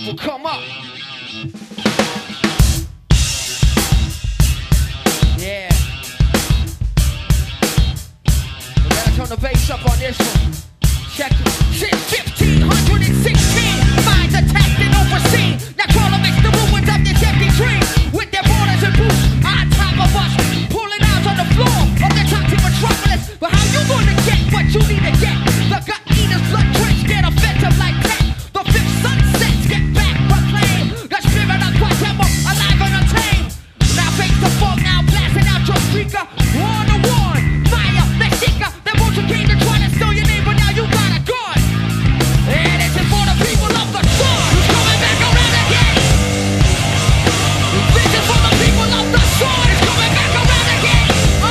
will come up. Yeah. We gotta turn the bass up on this one. Check it. Since 1516, minds attacked and overseen. Now crawler makes the ruins of this empty dream. With their borders and boots on top of us, pulling out on the floor of the toxic metropolis. But how you gonna get what you need to get? The gut eaters, blood drenched, get offensive like that. The fifth sunsets get back proclaimed. The spirit of Guatemala alive and untamed. Now face the fog, now blasting out your speaker. One to one, fire, Mexica. They won't you came to try to steal your name, but now you got a gun. And this is for the people of the sun. Who's coming back around again? This is for the people of the sun. It's coming back around again.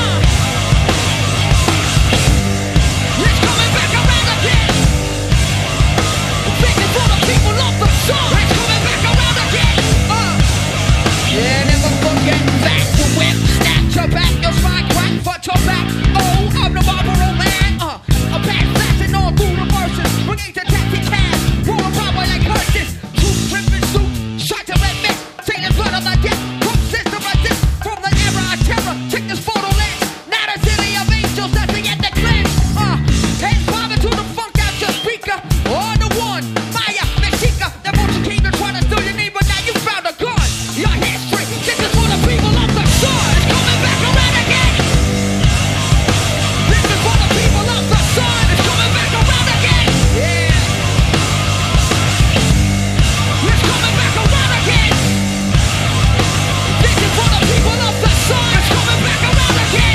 It's coming back around again. This is for the people of the sun. It's coming back around again. Yeah, never forget back to whip. Snap your back, your spine crack, but your back. Oh, I'm the Marlboro man. A back flashing all through the verses. Bringing the tactic cash. War power like curses. True tripping suit. Shot to red men. Taking blood of the death. Cook system resist from the era of terror. Check this photo lens. Not a city of angels. That's the end the cleanse. Hands bobbing to the funk out your speaker. On the one. Fire. Mexica. That motion came to try to steal your name, but now you found a gun. Your history. This is for the people of the sun. It's coming back around again. This is for the people of the sun. It's coming back around again. Yeah. It's coming back around again. This is for the people of the sun. It's coming back around again.